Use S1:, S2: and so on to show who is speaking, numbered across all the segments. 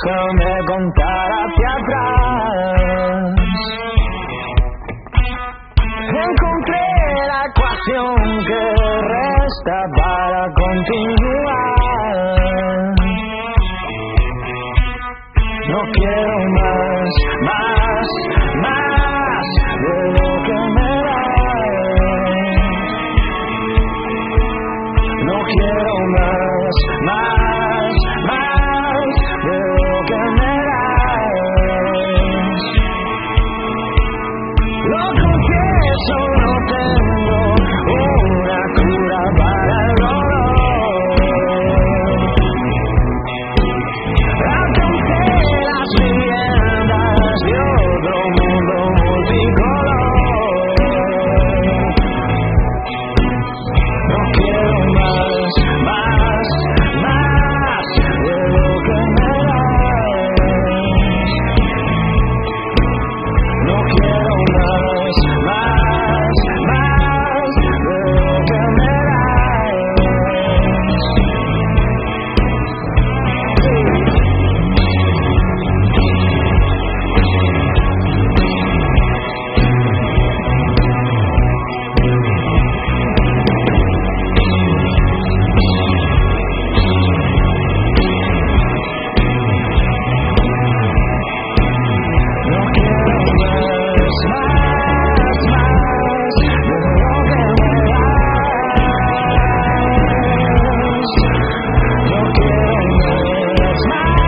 S1: déjame contar hacia atrás. Encontré la ecuación que resta para continuar. No quiero más de lo que me das. No quiero más de lo que me das. Lo confieso, no tengo una cura para el dolor. Alcancé las viviendas de otro mundo multicolor. No quiero más de lo que me das. No quiero más de lo que me das. No quiero más de lo que me das. No quiero más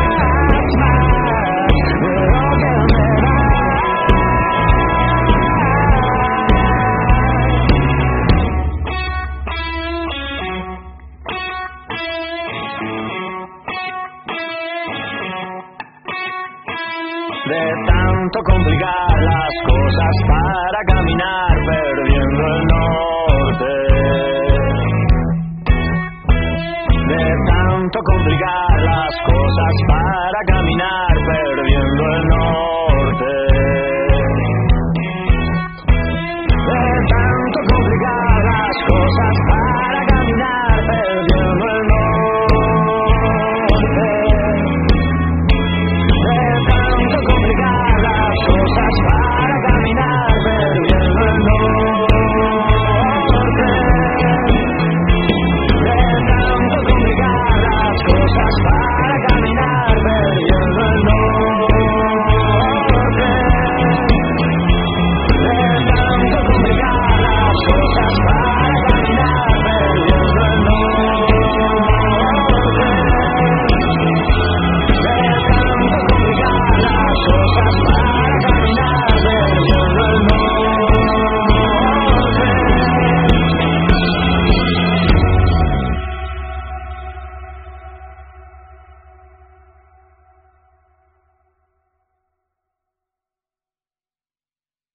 S1: de lo que me De tanto complicar las cosas para caminar perdiendo el norte. De tanto complicar las cosas para